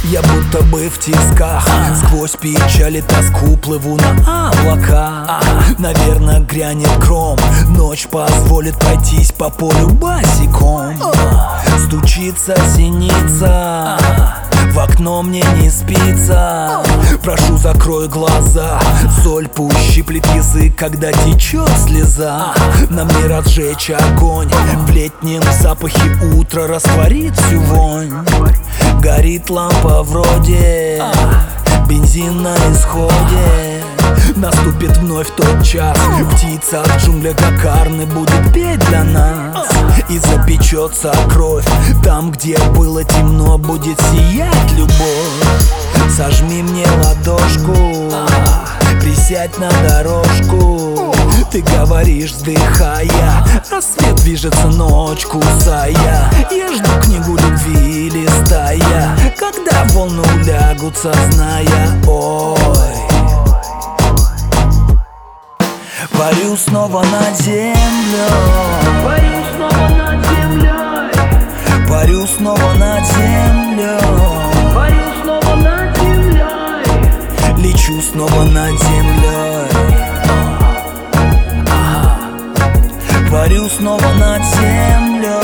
Я будто бы в тисках, сквозь печаль и тоску плыву на облака. Наверное, грянет гром, ночь позволит пройтись по полю босиком. Стучится синица, в окно мне не спится. Прошу, закрой глаза, соль пусть щиплет язык, когда течет слеза. Нам не разжечь огонь, в летнем запахе утра растворит всю вонь. Горит лампа вроде бензин на исходе. Наступит вновь тот час, птица в джунглях Гакарны будет петь для нас. И запечется кровь, там, где было темно, будет сиять любовь. Сожми мне ладошку, присядь на дорожку. Ты говоришь, вздыхая, рассвет движется, ночь кусая. Я жду книгу любви листая, когда волны улягутся, зная, ой. Парю снова над землей, парю снова над землей, парю снова над землей, парю снова над землей, лечу снова над землей. Парю снова над землей.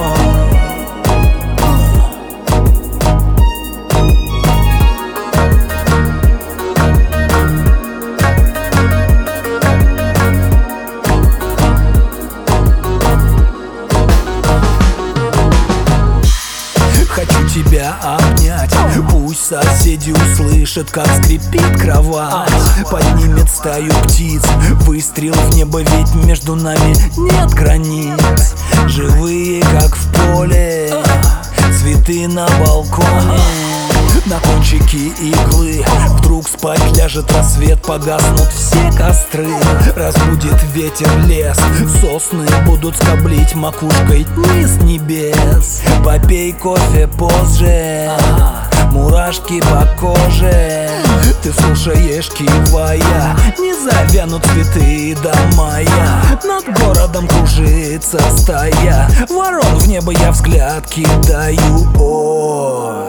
Хочу тебя обнять, пусть соседи услышат, как скрипит кровать. Поднимет стаю птиц, выстрел в небо, ведь между нами нет границ. Живые, как в поле, цветы на балконе. На кончике иглы вдруг спать ляжет рассвет, погаснут все костры. Разбудит ветер лес, сосны будут скоблить макушкой низ небес. Попей кофе позже, мурашки по коже. Ты слушаешь, кивая, не завянут цветы до мая. Над городом кружится стая ворон, в небо я взгляд кидаю, ой.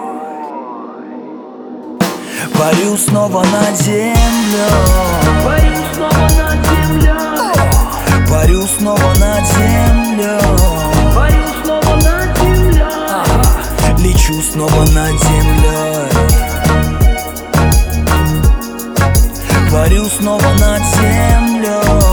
Парю снова над землей, парю снова над землей, парю снова над землей, парю снова над землей, лечу снова над землей. Парю снова над землей.